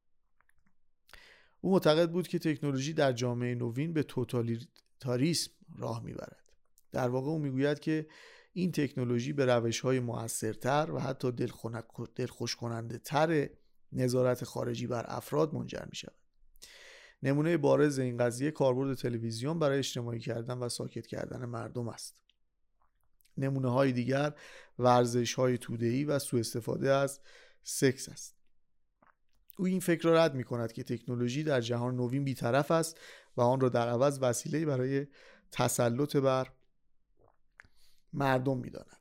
او معتقد بود که تکنولوژی در جامعه نوین به توتالیتاریسم راه میبرد. در واقع او میگوید که این تکنولوژی به روش‌های مؤثرتر و حتی دلخوش کننده تر نظارت خارجی بر افراد منجر می شود. نمونه بارز این قضیه کاربرد تلویزیون برای اجتماعی کردن و ساکت کردن مردم است. نمونه های دیگر ورزش های توده‌ای و سوء استفاده از سکس است. او این فکر را رد می کند که تکنولوژی در جهان نوین بی‌طرف است و آن را در عوض وسیله برای تسلط بر مردم می داند.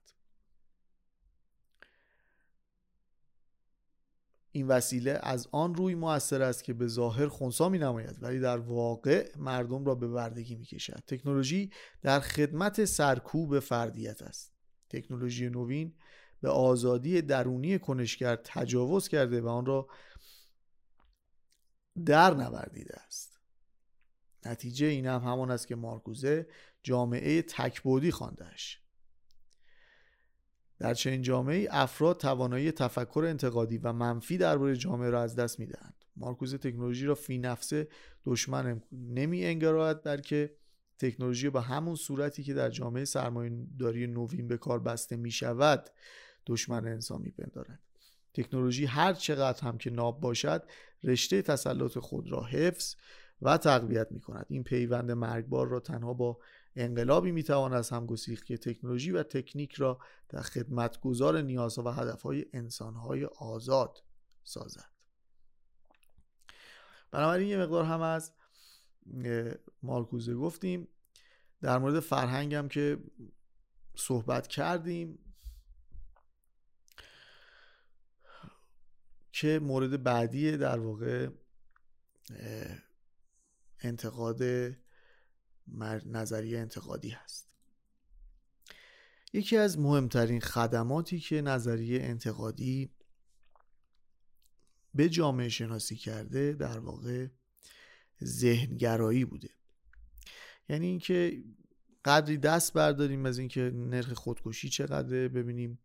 این وسیله از آن روی مؤثر است که به ظاهر خنثی می نماید ولی در واقع مردم را به بردگی می کشد. تکنولوژی در خدمت سرکوب فردیت است. تکنولوژی نوین به آزادی درونی کنشگر تجاوز کرده و آن را در نوردیده است. نتیجه این هم همان است که مارکوزه جامعه تکبودی خوانده‌اش. در چنین جامعه‌ای افراد توانایی تفکر انتقادی و منفی درباره جامعه را از دست می‌دهند. مارکوزه تکنولوژی را فی نفسه دشمن نمی انگارد، بلکه تکنولوژی با همون صورتی که در جامعه سرمایه‌داری نوین به کار بسته می‌شود دشمن انسان می‌پندارد. تکنولوژی هر چقدر هم که ناب باشد رشته تسلط خود را حفظ و تقویت می‌کند. این پیوند مرگبار را تنها با انقلابی میتوان از هم گسیخت که تکنولوژی و تکنیک را در خدمتگزار نیازها و هدفهای انسانهای آزاد سازد. بنابراین یه مقدار هم از مارکوزه گفتیم. در مورد فرهنگ هم که صحبت کردیم که مورد بعدی در واقع انتقاد نظریه انتقادی هست. یکی از مهمترین خدماتی که نظریه انتقادی به جامعه شناسی کرده در واقع ذهنگرایی بوده. یعنی اینکه قدری دست برداریم از اینکه نرخ خودکشی چقدره، ببینیم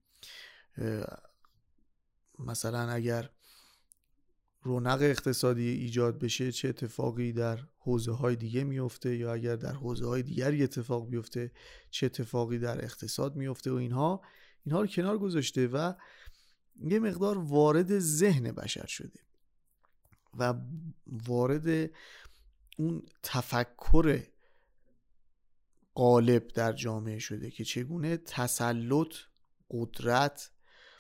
مثلا اگر رونق اقتصادی ایجاد بشه چه اتفاقی در حوزه های دیگه میفته، یا اگر در حوزه های دیگری اتفاق بیفته چه اتفاقی در اقتصاد میفته و اینها اینها رو کنار گذاشته و یه مقدار وارد ذهن بشر شده و وارد اون تفکر غالب در جامعه شده که چگونه تسلط، قدرت،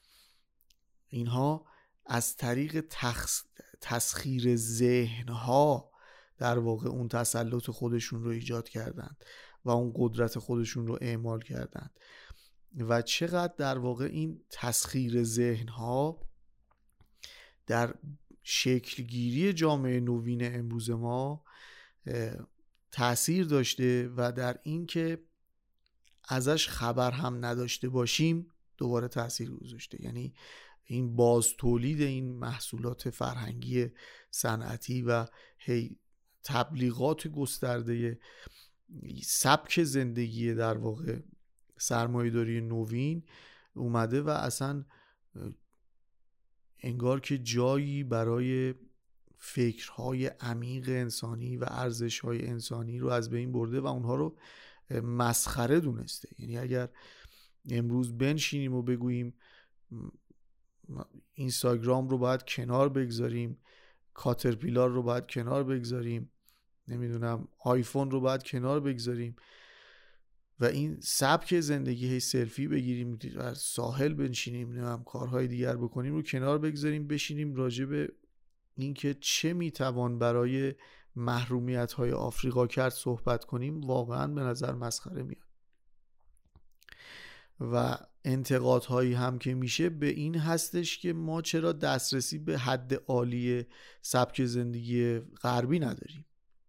اینها از طریق تخص... تسخیر ذهنها در واقع اون تسلط خودشون رو ایجاد کردند و اون قدرت خودشون رو اعمال کردند و چقدر در واقع این تسخیر ذهنها در شکلگیری جامعه نوین امروز ما تأثیر داشته و در این که ازش خبر هم نداشته باشیم دوباره تأثیر گذاشته. یعنی این باز تولید این محصولات فرهنگی صنعتی و هی تبلیغات گسترده سبک زندگی در واقع سرمایه‌داری نوین اومده و اصلا انگار که جایی برای فکرهای عمیق انسانی و ارزش‌های انسانی رو از بین برده و اونها رو مسخره دونسته. یعنی اگر امروز بنشینیم و بگوییم اینستاگرام رو باید کنار بگذاریم، کاترپیلار رو باید کنار بگذاریم، نمیدونم آیفون رو باید کنار بگذاریم و این سبک زندگی هی سلفی بگیریم، در ساحل بنشینیم، نمیدونم کارهای دیگر بکنیم رو کنار بگذاریم، بشینیم راجع به اینکه چه میتوان برای محرومیت‌های آفریقا کرد صحبت کنیم، واقعا به نظر مسخره میاد. و انتقادهایی هم که میشه به این هستش که ما چرا دسترسی به حد عالی سبک زندگی غربی نداریم.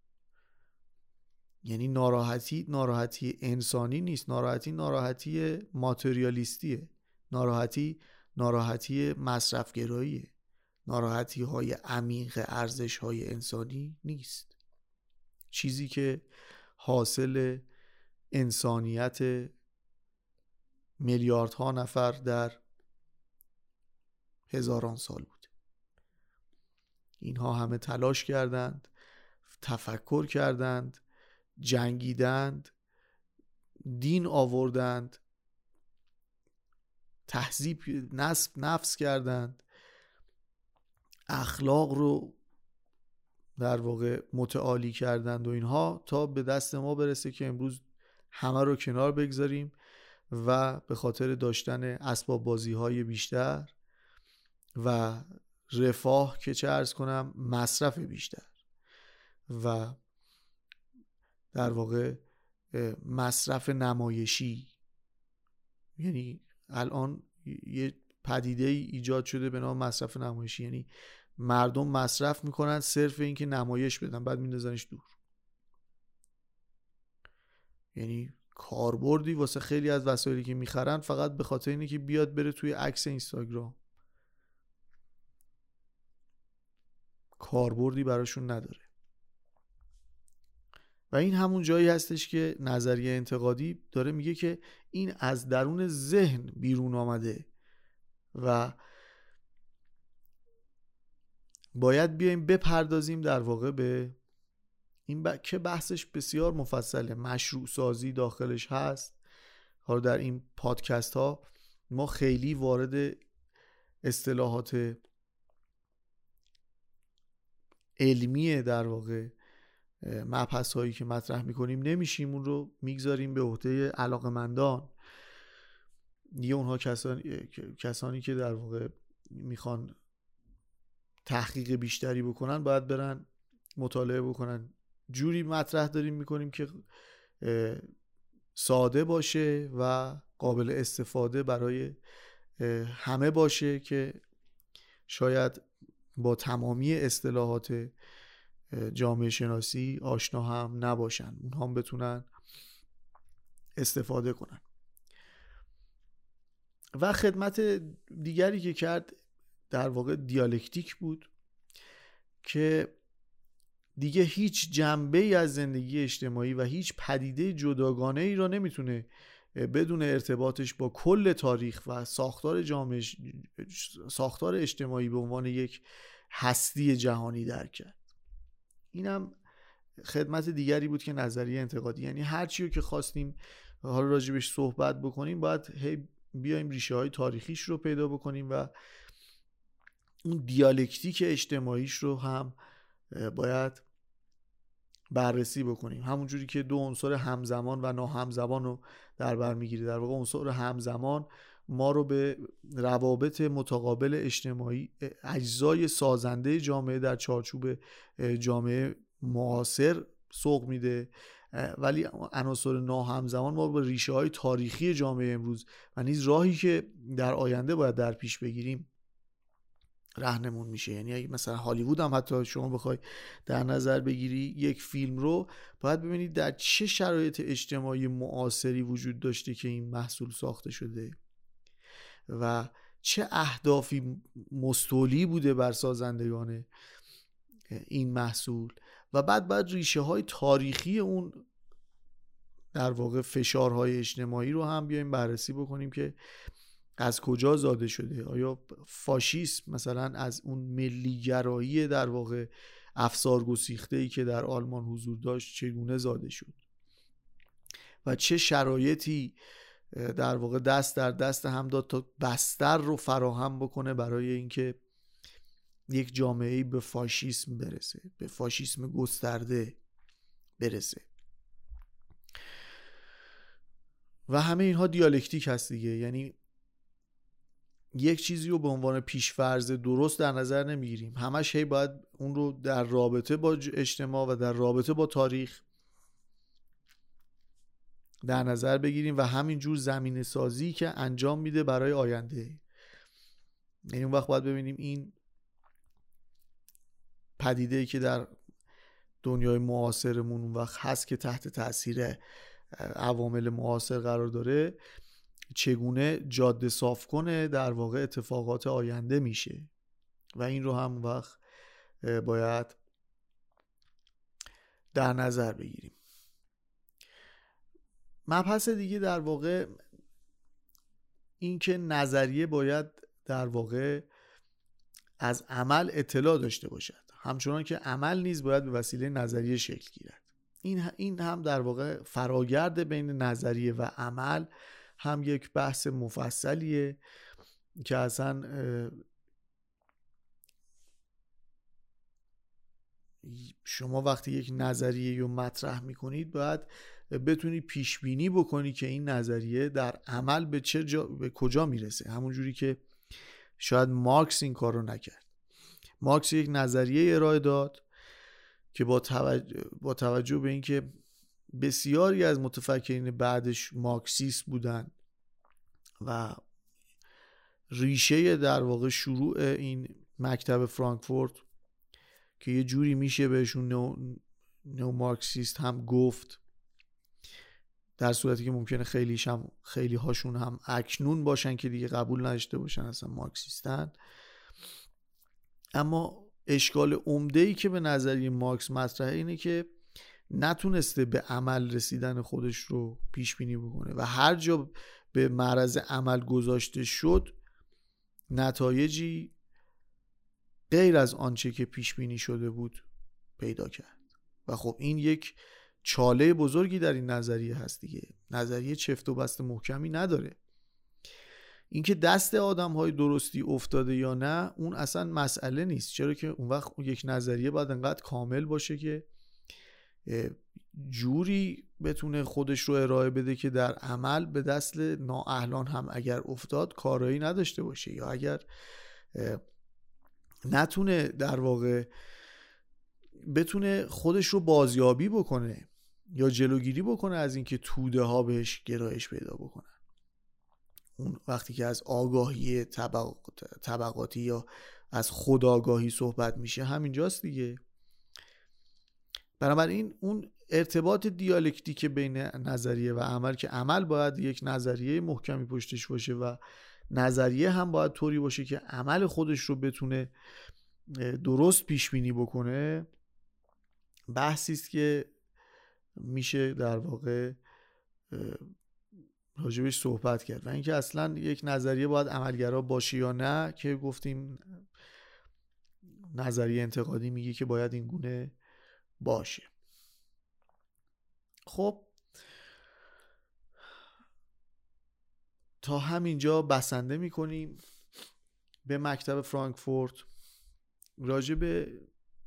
یعنی ناراحتی ناراحتی انسانی نیست، ناراحتی ناراحتی ماتریالیستیه، ناراحتی ناراحتی مصرفگراییه، ناراحتی های عمیق ارزش های انسانی نیست، چیزی که حاصل انسانیت میلیاردها نفر در هزاران سال بود. اینها همه تلاش کردند، تفکر کردند، جنگیدند، دین آوردند، تهذیب نسب نفس کردند، اخلاق رو در واقع متعالی کردند و اینها تا به دست ما برسه که امروز همه رو کنار بگذاریم و به خاطر داشتن اسباب بازی های بیشتر و رفاه که چه عرض کنم مصرف بیشتر و در واقع مصرف نمایشی، یعنی الان یه پدیده ای ایجاد شده به نام مصرف نمایشی، یعنی مردم مصرف میکنن صرف این که نمایش بدن بعد میندازنش دور. یعنی کاربردی واسه خیلی از وسایلی که میخرن فقط به خاطر اینه که بیاد بره توی عکس اینستاگرام، کاربردی براشون نداره. و این همون جایی هستش که نظریه انتقادی داره میگه که این از درون ذهن بیرون آمده و باید بیایم بپردازیم در واقع به این ب... که بحثش بسیار مفصله، مشروع سازی داخلش هست. حالا در این پادکست ها ما خیلی وارد اصطلاحات علمی در واقع مبحث هایی که مطرح میکنیم نمیشیم، اون رو میگذاریم به عهده علاقمندان یا اونها کسانی کسانی که در واقع میخوان تحقیق بیشتری بکنن باید برن مطالعه بکنن. جوری مطرح داریم میکنیم که ساده باشه و قابل استفاده برای همه باشه که شاید با تمامی اصطلاحات جامعه شناسی آشنا هم نباشن، اونها هم بتونن استفاده کنن. و خدمت دیگری که کرد در واقع دیالکتیک بود که دیگه هیچ جنبه‌ای از زندگی اجتماعی و هیچ پدیده جداگانه ای را نمیتونه بدون ارتباطش با کل تاریخ و ساختار جامعه، ساختار اجتماعی به عنوان یک هستی جهانی درک کرد. اینم خدمت دیگری بود که نظریه انتقادی، یعنی هر چیو که خواستیم حالا راجبش صحبت بکنیم باید هی بیایم ریشه های تاریخیش رو پیدا بکنیم و اون دیالکتیک اجتماعیش رو هم باید بررسی بکنیم. همونجوری که دو عنصر همزمان و ناهمزمان رو در بر میگیره، در واقع عنصر همزمان ما رو به روابط متقابل اجتماعی، اجزای سازنده جامعه در چارچوب جامعه معاصر سوق میده، ولی عناصر ناهمزمان ما به ریشه های تاریخی جامعه امروز و نیز راهی که در آینده باید در پیش بگیریم راهنمون میشه. یعنی اگه مثلا هالیوود هم حتی شما بخوای در نظر بگیری یک فیلم رو، باید ببینید در چه شرایط اجتماعی معاصری وجود داشته که این محصول ساخته شده و چه اهدافی مستولی بوده بر سازندگان این محصول، و بعد بعد ریشه های تاریخی اون در واقع فشارهای اجتماعی رو هم بیایم بررسی بکنیم که از کجا زاده شده. آیا فاشیسم مثلا از اون ملیگرایی در واقع افسار گسیخته‌ای که در آلمان حضور داشت چگونه زاده شد و چه شرایطی در واقع دست در دست هم داد تا بستر رو فراهم بکنه برای اینکه یک جامعه‌ای به فاشیسم برسه، به فاشیسم گسترده برسه. و همه اینها دیالکتیک هست دیگه، یعنی یک چیزی رو به عنوان پیش‌فرض درست در نظر نمیگیریم، همش هی باید اون رو در رابطه با اجتماع و در رابطه با تاریخ در نظر بگیریم و همینجور زمینه سازی که انجام میده برای آینده. یعنی اون وقت باید ببینیم این پدیده‌ای که در دنیای معاصرمون اون وقت هست که تحت تاثیر عوامل معاصر قرار داره چگونه جاده صاف کنه در واقع اتفاقات آینده میشه و این رو هم وقت باید در نظر بگیریم. مبحث دیگه در واقع این که نظریه باید در واقع از عمل اطلاع داشته باشد، همچنان که عمل نیز باید به وسیله نظریه شکل گیرد. این این هم در واقع فراگرد بین نظریه و عمل هم یک بحث مفصلیه که اصلا شما وقتی یک نظریه رو مطرح میکنید باید بتونی پیش بینی بکنی که این نظریه در عمل به چه جا، به کجا میرسه. همون جوری که شاید مارکس این کار رو نکرد. مارکس یک نظریه ارائه داد که با توجه, با توجه به اینکه بسیاری از متفکرین بعدش مارکسیست بودن و ریشه در واقع شروع این مکتب فرانکفورت که یه جوری میشه بهشون نو, نو مارکسیست هم گفت، در صورتی که ممکنه خیلیش هم خیلی هاشون هم اکنون باشن که دیگه قبول نداشته باشن اصلا مارکسیستن. اما اشکال عمده‌ای که به نظریه مارکس مطرحه اینه که نتونسته به عمل رسیدن خودش رو پیش بینی بکنه و هر جا به معرض عمل گذاشته شد نتایجی غیر از آنچه که پیش بینی شده بود پیدا کرد. و خب این یک چاله بزرگی در این نظریه هست دیگه. نظریه چفت و بست محکمی نداره. اینکه دست آدم‌های درستی افتاده یا نه اون اصلا مسئله نیست، چرا که اون وقت یک نظریه باید انقدر کامل باشه که جوری بتونه خودش رو ارائه بده که در عمل به دست نااهلان هم اگر افتاد کارایی نداشته باشه، یا اگر نتونه در واقع بتونه خودش رو بازیابی بکنه یا جلوگیری بکنه از اینکه توده ها بهش گرایش پیدا بکنن. اون وقتی که از آگاهی طبق... طبقاتی یا از خودآگاهی صحبت میشه همینجاست دیگه. بنابراین اون ارتباط دیالکتیک بین نظریه و عمل که عمل باید یک نظریه محکمی پشتش باشه و نظریه هم باید طوری باشه که عمل خودش رو بتونه درست پیش بینی بکنه. بحثی است که میشه در واقع راجبش صحبت کرد. و اینکه اصلا یک نظریه باید عملگرا باشه یا نه، که گفتیم نظریه انتقادی میگه که باید این گونه باشه. خب تا همینجا بسنده میکنیم به مکتب فرانکفورت. راجع به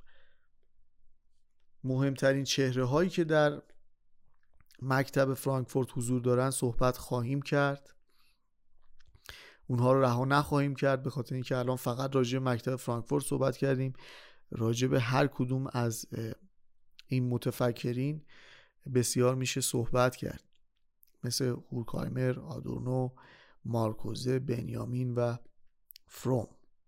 مهمترین چهره هایی که در مکتب فرانکفورت حضور دارن صحبت خواهیم کرد. اونها رو رها نخواهیم کرد، به خاطر اینکه الان فقط راجع به مکتب فرانکفورت صحبت کردیم. راجع به هر کدوم از این متفکرین بسیار میشه صحبت کرد، مثل هورکهایمر، آدورنو، مارکوزه، بنیامین و فروم.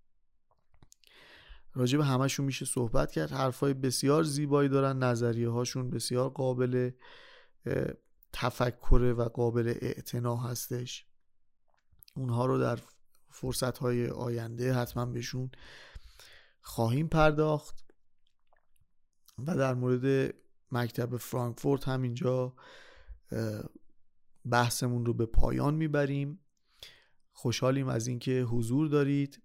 راجع به همشون میشه صحبت کرد. حرفای بسیار زیبایی دارن، نظریه هاشون بسیار قابل تفکره و قابل اعتنا هستش. اونها رو در فرصت‌های آینده حتما بهشون خواهیم پرداخت. و در مورد مکتب فرانکفورت همینجا بحثمون رو به پایان میبریم. خوشحالیم از اینکه حضور دارید.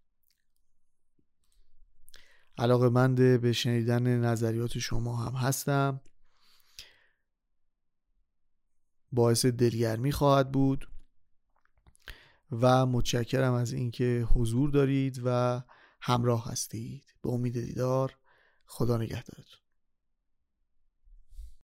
علاقه‌مند به شنیدن نظریات شما هم هستم. باعث دلگرمی خواهد بود و متشکرم از اینکه حضور دارید و همراه هستید. به امید دیدار. خدا نگهدارتون.